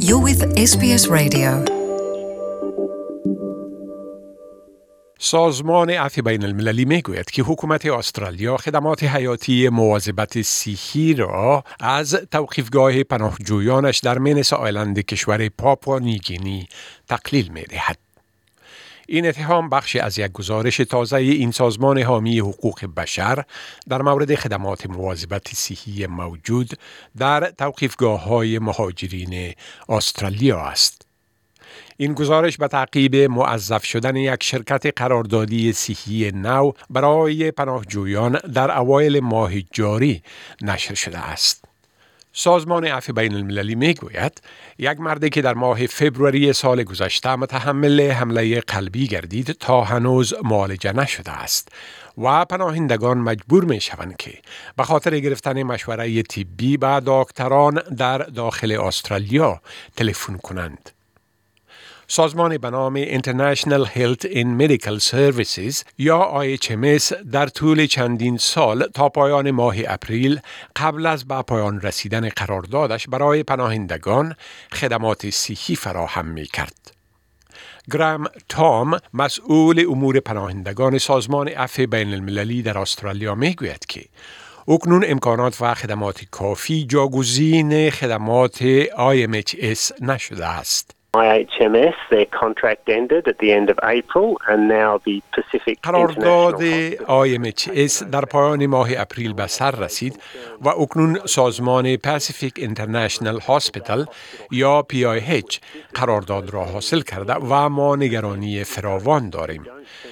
You're with SBS Radio. سازمان عفو بین المللی می گوید که حکومت استرالیا خدمات حیاتی مواظبت صحی را از توقیفگاه پناهجویانش در منس آیلند کشور پاپوا نیوگینی تقلیل می دهد. این اتهام بخشی از یک گزارش تازه این سازمان حامی حقوق بشر در مورد خدمات مواظبت صحی موجود در توقیفگاه‌های مهاجرین استرالیا است. این گزارش به تعقیب موظف شدن یک شرکت قراردادی صحی نو برای پناهجویان در اوایل ماه جاری نشر شده است. سازمان عفو بین المللی می گوید یک مردی که در ماه فبروری سال گذشته متحمل حمله قلبی گردید تا هنوز معالجه نشده است و پناهندگان مجبور می شوند که به خاطر گرفتن مشوره طبی به دکتران در داخل استرالیا تلفن کنند. سازمان به نام International Health in Medical Services یا IHMS در طول چندین سال تا پایان ماه اپریل قبل از به پایان رسیدن قراردادش برای پناهندگان خدمات صحی فراهم می کرد. گرام تام مسئول امور پناهندگان سازمان عفو بین المللی در استرالیا می گوید که اکنون امکانات و خدمات کافی جاگزین خدمات IHMS نشده است. IHMS, their contract ended at the end of April and now the Pacific قرارداد IHMS در پایان ماه اپریل به سر رسید و اکنون سازمان Pacific International Hospital یا PIH قرارداد را حاصل کرده و ما نگرانی فراوان داریم.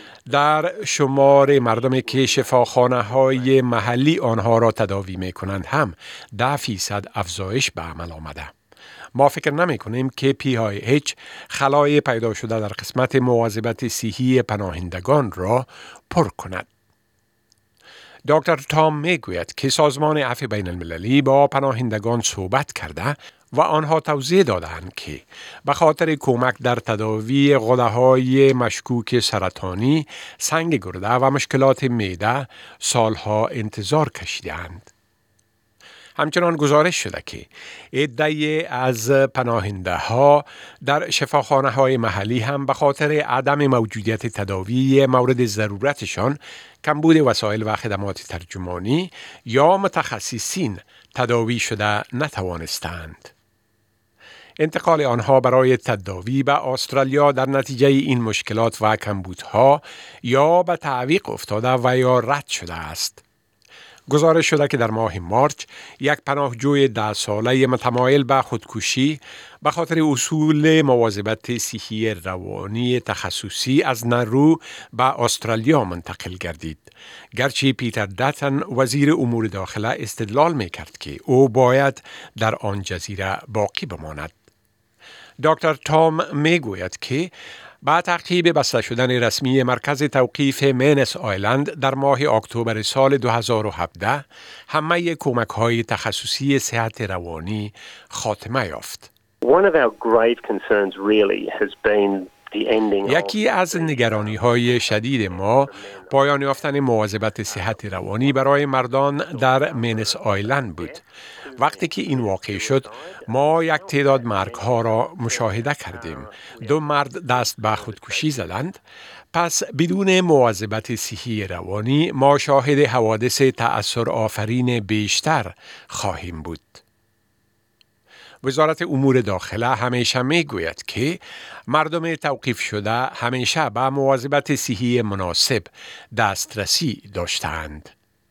در شمار مردمی که شفاخانه‌های محلی آنها را تداوی می‌کنند هم 10% افزایش به عمل آمده. ما فکر نمی کنیم که PIH خلای پیدا شده در قسمت مواظبت صحی پناهندگان را پر کند. دکتر تام می گوید که سازمان عفو بین المللی با پناهندگان صحبت کرده و آنها توضیح دادند که به خاطر کمک در تداوی غده‌های مشکوک سرطانی، سنگ گرده و مشکلات معده سالها انتظار کشیدند. همچنان گزارش شده که عده‌ای از پناهنده ها در شفاخانه های محلی هم به خاطر عدم موجودیت تداوی مورد ضرورتشان، کمبود وسایل و خدمات ترجمانی یا متخصصین تداوی شده نتوانستند. انتقال آنها برای تداوی به استرالیا در نتیجه این مشکلات و کمبودها یا به تعویق افتاده و یا رد شده است. گزارش شده که در ماه مارچ یک پناهجوی 10 ساله متمایل به خودکشی به خاطر اصول مواظبت صحی روانی تخصصی از نرو به استرالیا منتقل گردید. گرچه پیتر داتن وزیر امور داخله استدلال می کرد که او باید در آن جزیره باقی بماند. دکتر تام می گوید که با تعقیب بسته شدن رسمی مرکز توقیف منس آیلند در ماه اکتبر سال 2017 همه کمک‌های تخصصی صحت روانی خاتمه یافت. One of our grave concerns really has been the ending یکی از نگرانی‌های شدید ما پایان یافتن مواظبت صحت روانی برای مردان در منس آیلند بود. وقتی که این واقع شد، ما یک تعداد مرگ‌ها را مشاهده کردیم. 2 مرد دست به خودکشی زدند. پس بدون مواظبت صحی روانی ما شاهد حوادث تأثیر آفرین بیشتر خواهیم بود. وزارت امور داخله همیشه می گوید که مردم توقیف شده همیشه به مواظبت صحی مناسب دسترسی داشتند.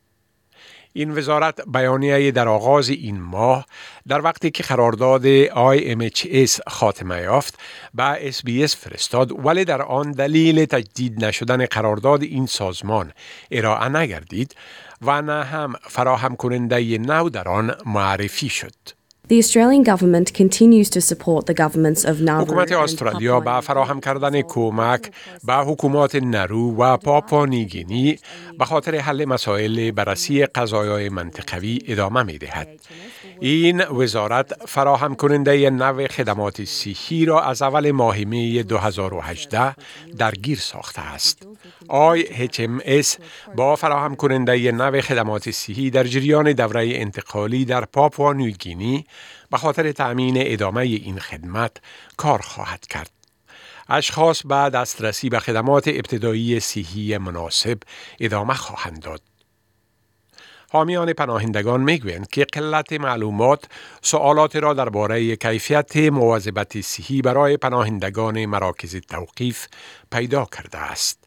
این وزارت بیانیه در آغاز این ماه در وقتی که قرارداد IHMS خاتمه یافت به SBS فرستاد، ولی در آن دلیل تجدید نشدن قرارداد این سازمان ارائه نگردید و نه هم فراهم کننده نو در آن معرفی شد. The Australian government continues to support the governments of Nauru حکومت استرالیا با فراهم کردن کمک به حکومات نرو و پاپوا نیوگینی به خاطر حل مسائل بررسی قضایای منطقوی ادامه می دهد. این وزارت فراهم کننده نو خدمات صحی را از اول ماه می 2018 درگیر ساخته است. IHMS با فراهم کننده نو خدمات صحی در جریان دوره انتقالی در پاپوا نیوگینی به خاطر تأمین ادامه این خدمت کار خواهد کرد. اشخاص به دسترسی به خدمات ابتدایی صحی مناسب ادامه خواهند داد. حامیان پناهندگان میگویند که قلت معلومات سوالات را درباره کیفیت مواظبت صحی برای پناهندگان مراکز توقیف پیدا کرده است.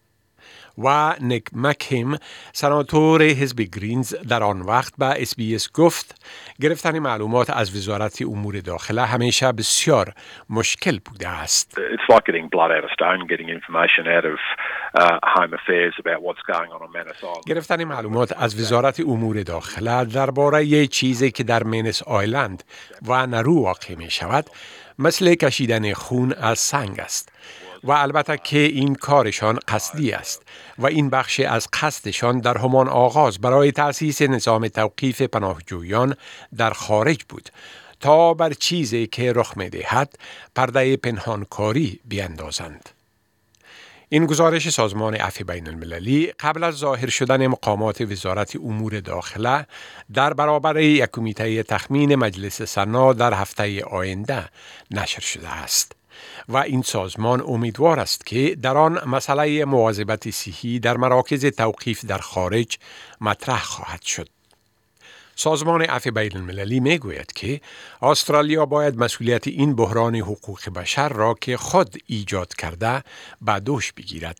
و نیک مکهم سناتور حزب گرینز در آن وقت به SBS گفت گرفتن معلومات از وزارت امور داخله همیشه بسیار مشکل بوده است. It's like getting blood out of stone, getting information out of home affairs about what's going on Manus Island. گرفتن معلومات از وزارت امور داخله درباره چیزی که در منس آیلند و نرو واقع می شود مثل کشیدن خون از سنگ است. و البته که این کارشان قصدی است و این بخش از قصدشان در همان آغاز برای تأسیس نظام توقیف پناهجویان در خارج بود تا بر چیزی که رخ می‌دهد پرده پنهانکاری بیندازند. این گزارش سازمان عفو بین المللی قبل از ظاهر شدن مقامات وزارت امور داخله در برابر یک کمیته تخمین مجلس سنا در هفته آینده نشر شده است. و این سازمان امیدوار است که در آن مسئله مواظبت صحی در مراکز توقیف در خارج مطرح خواهد شد. سازمان عفو بین المللی می گوید که استرالیا باید مسئولیت این بحران حقوق بشر را که خود ایجاد کرده به دوش بگیرد.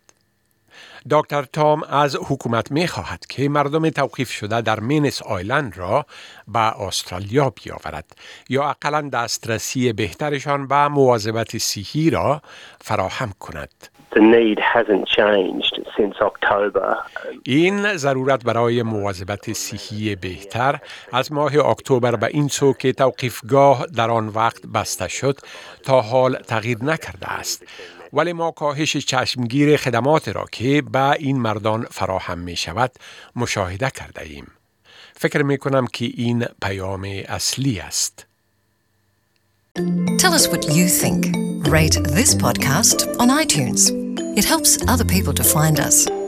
دکتر تام از حکومت می خواهد که مردم توقیف شده در منس آیلند را به استرالیا بیاورد یا اقلاً دسترسی بهترشان به مواظبت صحی را فراهم کند. The need hasn't changed since October. این ضرورت برای مواظبت صحی بهتر از ماه اکتبر به این سو که توقیفگاه در آن وقت بسته شد تا حال تغییر نکرده است. ولی ما کاهش چشمگیر خدمات را که به این مردان فراهم می شود مشاهده کرده ایم. فکر می کنم که این پیام اصلی است. Tell us what you think. Rate this podcast on iTunes. It helps other people to find us.